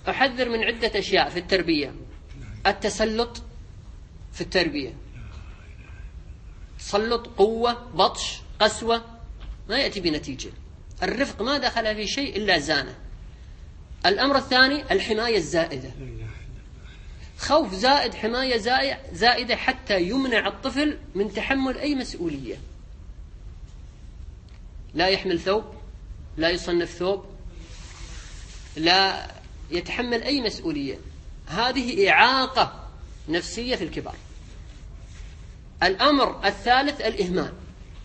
أحذر من عدة أشياء في التربية. التسلط في التربية، تسلط، قوة، بطش، قسوة، ما يأتي بنتيجة. الرفق ما دخل في شيء إلا زانه. الأمر الثاني الحماية الزائدة، خوف زائد، حماية زائدة، حتى يمنع الطفل من تحمل أي مسؤولية. لا يحمل ثوب، لا يصنف ثوب، لا يتحمل أي مسؤولية. هذه إعاقة نفسية في الكبار. الأمر الثالث الإهمال،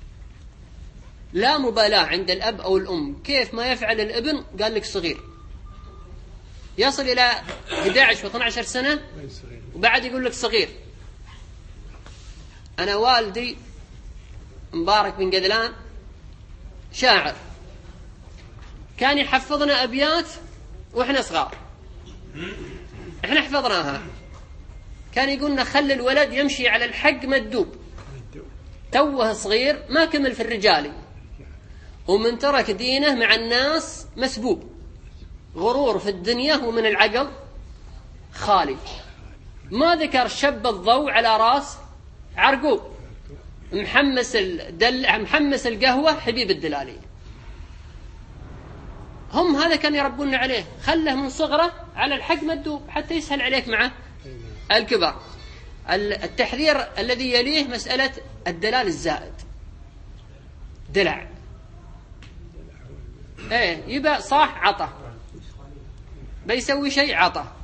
لا مبالاة عند الأب أو الأم. كيف ما يفعل الابن قال لك صغير، يصل إلى 11 و12 سنة وبعد يقول لك صغير. أنا والدي مبارك بن قدلان شاعر، كان يحفظنا أبيات وإحنا صغار، إحنا حفظناها. كان يقولنا خلي الولد يمشي على الحق مدوب، توه صغير ما كمل في الرجالي، ومن ترك دينه مع الناس مسبوب، غرور في الدنيا ومن العقل خالي. ما ذكر شب الضوء على راس عرقوب، محمس القهوة حبيب الدلالي. هم هذا كان يربون عليه، خله من صغره على الحق مدوب حتى يسهل عليك مع الكبر. التحذير الذي يليه مسألة الدلال الزائد، دلع، يبقى صاح عطى، بيسوي شيء عطى،